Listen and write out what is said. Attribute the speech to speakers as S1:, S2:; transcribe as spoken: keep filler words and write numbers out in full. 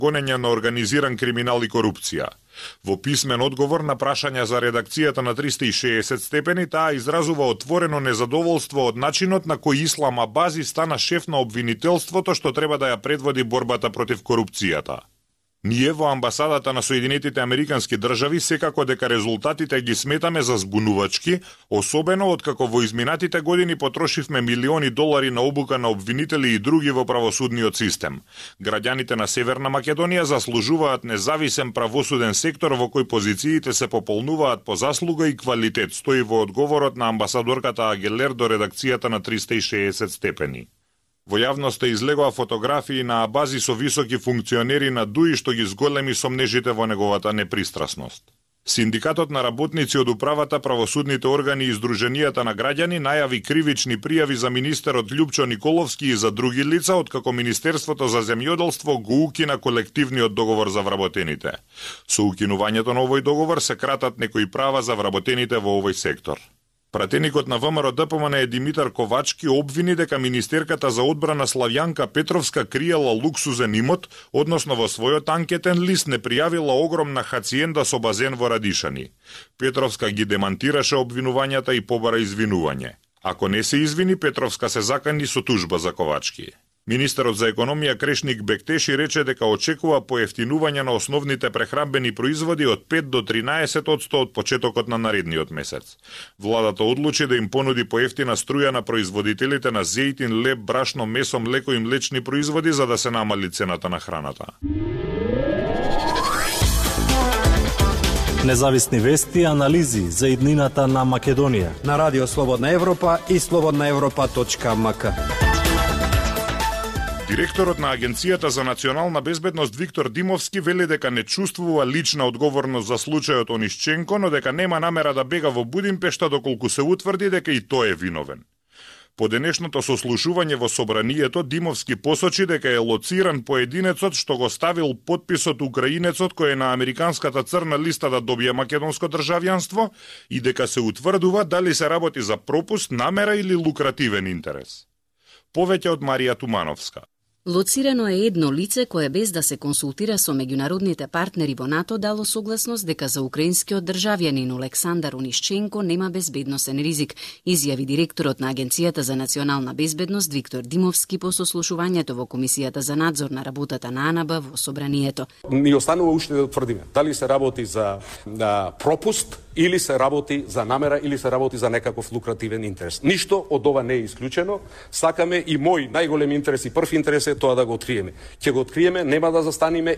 S1: гонење на организиран криминал и корупција. Во писмен одговор на прашања за редакцијата на триста и шеесет степени, таа изразува отворено незадоволство од начинот на кој Ислам Абази стана шеф на обвинителството што треба да ја предводи борбата против корупцијата. Ние во амбасадата на Соединетите Американски држави секако дека резултатите ги сметаме за збунувачки, особено откако во изминатите години потрошивме милиони долари на обука на обвинители и други во правосудниот систем. Граѓаните на Северна Македонија заслужуваат независен правосуден сектор во кој позициите се пополнуваат по заслуга и квалитет, стои во одговорот на амбасадорката Агелер до редакцијата на триста и шеесет степени. Во јавноста излегоа фотографии на Абази со високи функционери на ДУИ што ги зголеми сомнежите во неговата непристрасност. Синдикатот на работници од управата, правосудните органи и Сдруженијата на граѓани најави кривични пријави за министерот Љупчо Николовски и за други лица, откако Министерството за земјоделство го укина колективниот договор за вработените. Со укинувањето на овој договор се кратат некои права за вработените во овој сектор. Пратеникот на ВМРО Д П М Н Димитар Ковачки обвини дека министерката за одбрана Славјанка Петровска криела луксузен имот, односно во својот анкетен лист не пријавила огромна хациенда со базен во Радишани. Петровска ги демантираше обвинувањата и побара извинување. Ако не се извини, Петровска се закани со тужба за Ковачки. Министерот за економија Крешник Бектеши рече дека очекува поевтинување на основните прехранбени производи од пет до тринаесет одсто од почетокот на наредниот месец. Владата одлучи да им понуди поевтина струја на производителите на зејтин, леб, брашно, месо, млеко и млечни производи за да се намали цената на храната.
S2: Независни вести и анализи за иднината на Македонија
S3: на Радио Слободна Европа и слободна европа точка м к.
S1: Директорот на Агенцијата за национална безбедност Виктор Димовски вели дека не чувствува лична одговорност за случајот Онишченко, но дека нема намера да бега во Будимпешта доколку се утврди дека и тој е виновен. По денешното сослушување во собранието, Димовски посочи дека е лоциран поединецот што го ставил потписот украинецот кој е на американската црна листа да добие македонско државјанство и дека се утврдува дали се работи за пропуст, намера или лукративен интерес. Повеќе од Марија Тумановска.
S4: Лоцирано е едно лице кое без да се консултира со меѓународните партнери во НАТО дало согласност дека за украинскиот државјанин Олександар Онишченко нема безбедносен ризик, изјави директорот на Агенцијата за национална безбедност Виктор Димовски по сослушувањето во Комисијата за надзор на работата на АНБ во собранието.
S5: Ни останува уште да утврдиме дали се работи за да, пропуст или се работи за намера или се работи за некаков лукративен интерес. Ништо од ова не е исклучено. Сакаме и мој најголем интерес и прв интерес е тоа да го откриеме. Ќе го откриеме, нема да застаниме